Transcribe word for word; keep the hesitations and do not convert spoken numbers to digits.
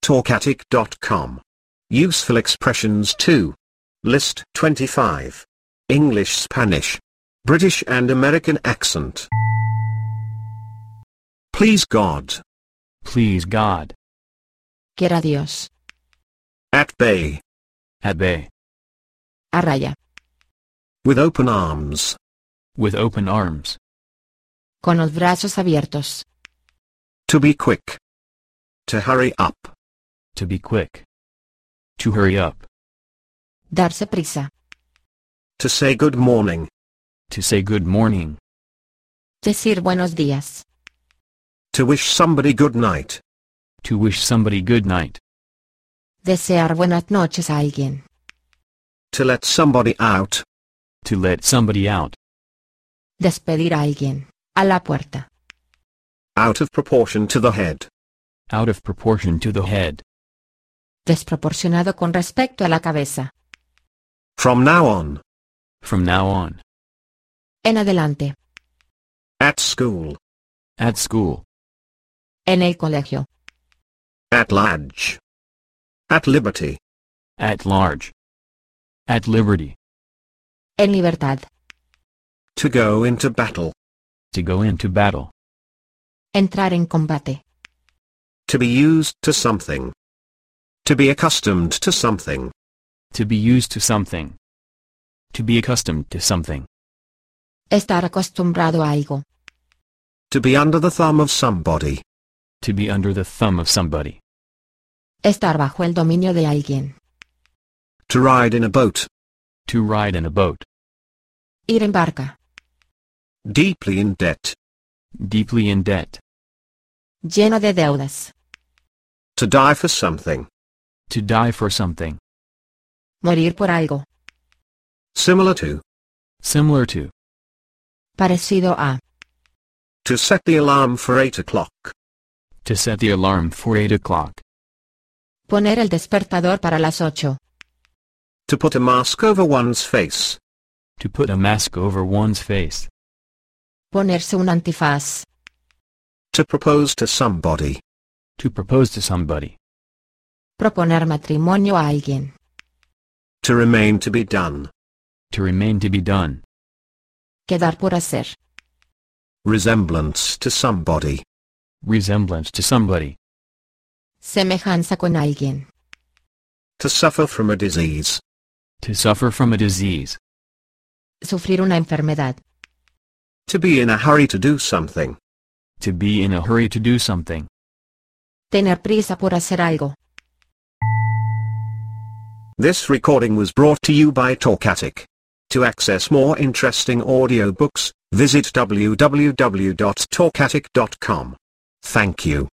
talkatic dot com. Useful expressions two. List twenty-five. English, Spanish, British and American accent. Please God. Please God. Quiera Dios. At bay. At bay. A raya. With open arms. With open arms. Con los brazos abiertos. To be quick. To hurry up. To be quick. To hurry up. Darse prisa. To say good morning. To say good morning. Decir buenos días. To wish somebody good night. To wish somebody good night. Desear buenas noches a alguien. To let somebody out. To let somebody out. Despedir a alguien. A la puerta. Out of proportion to the head. Out of proportion to the head. Desproporcionado con respecto a la cabeza. From now on. From now on. En adelante. At school. At school. En el colegio. At large. At liberty. At large. At liberty. En libertad. To go into battle. To go into battle. Entrar en combate. To be used to something. To be accustomed to something. To be used to something. To be accustomed to something. Estar acostumbrado a algo. To be under the thumb of somebody. To be under the thumb of somebody. Estar bajo el dominio de alguien. To ride in a boat. To ride in a boat. Ir en barca. Deeply in debt. Deeply in debt. Lleno de deudas. To die for something. To die for something. Morir por algo. Similar to. Similar to. Parecido a. To set the alarm for eight o'clock. To set the alarm for eight o'clock. Poner el despertador para las ocho. To put a mask over one's face. To put a mask over one's face. Ponerse un antifaz. To propose to somebody. To propose to somebody. Proponer matrimonio a alguien. To remain to be done. To remain to be done. Quedar por hacer. Resemblance to somebody. Resemblance to somebody. Semejanza con alguien. To suffer from a disease. To suffer from a disease. Sufrir una enfermedad. To be in a hurry to do something. To be in a hurry to do something. Tener prisa por hacer algo. This recording was brought to you by Talkatic. To access more interesting audiobooks, visit w w w dot talkatic dot com. Thank you.